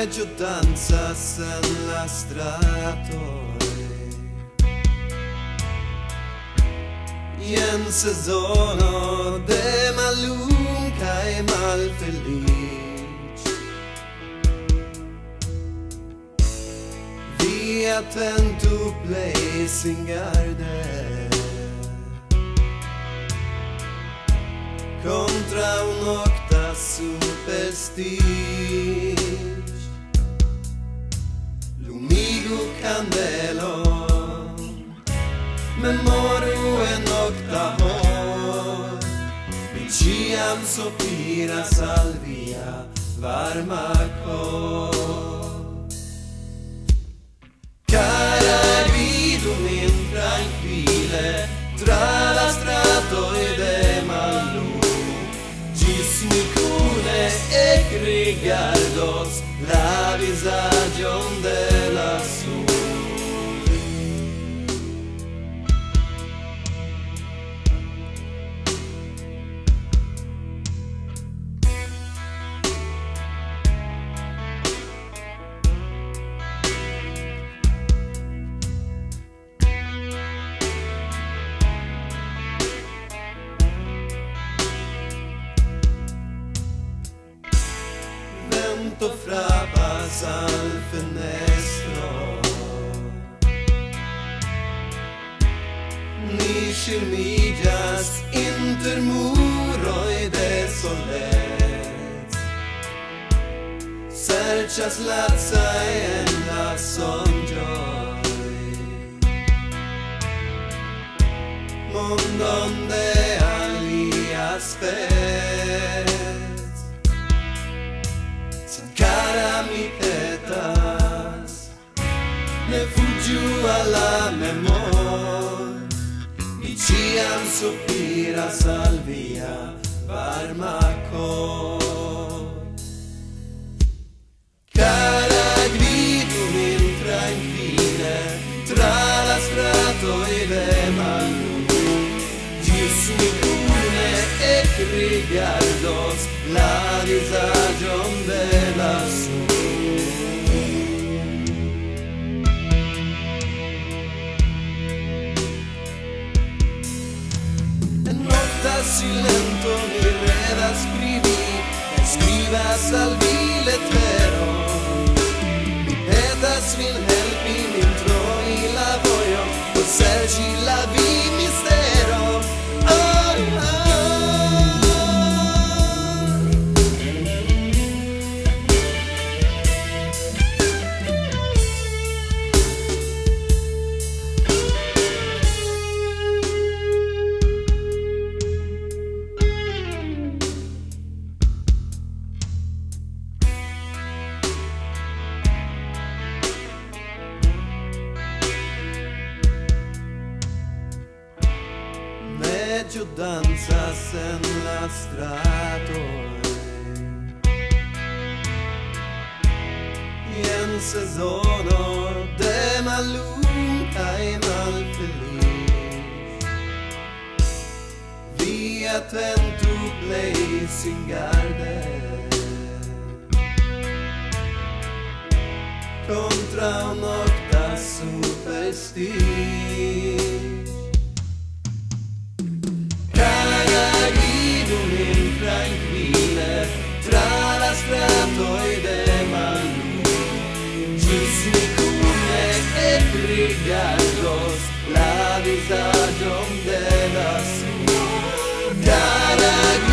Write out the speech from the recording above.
meglio danzas en la stratoj en sezono de malum kaj malfeliĉ. Vi attentu plej singarde contra un'octa superstiz. Lumigu candelon, memoru en octa hor, mi ciam sopiras al via varma cor. Cara, vidu min tranquille tra la stratoj de malum, gis ni cune ekrigardos la vizaĝon de la sur. Vento frappas al fenestro, ni ŝirmiĝas inter muroj de solec, serĉas lacaj en la sonĝoj mondon de alia spec. Cara, mi petas, ne fuĝu al la memor, mi ciam sopiras al via varma cor. Cara, gvidu min tranquille tra la stratoj de malum, gis mi cune ekrigardos la vizaĝon de la sur. En nokta silento mi redas pri vi, skribas al vi leteron. Mi petas vin helpi min trovi la vojon por serĉi la vi-misteron. Meglio danzas en la stratoj en sezono de malum kaj malfeliĉ. Vi attentu plej singarde contra un'octa superstiz. Tranquille tra la stratoj de malum, gis ni cune ekrigardos la vizaĝon de la sur. Cara,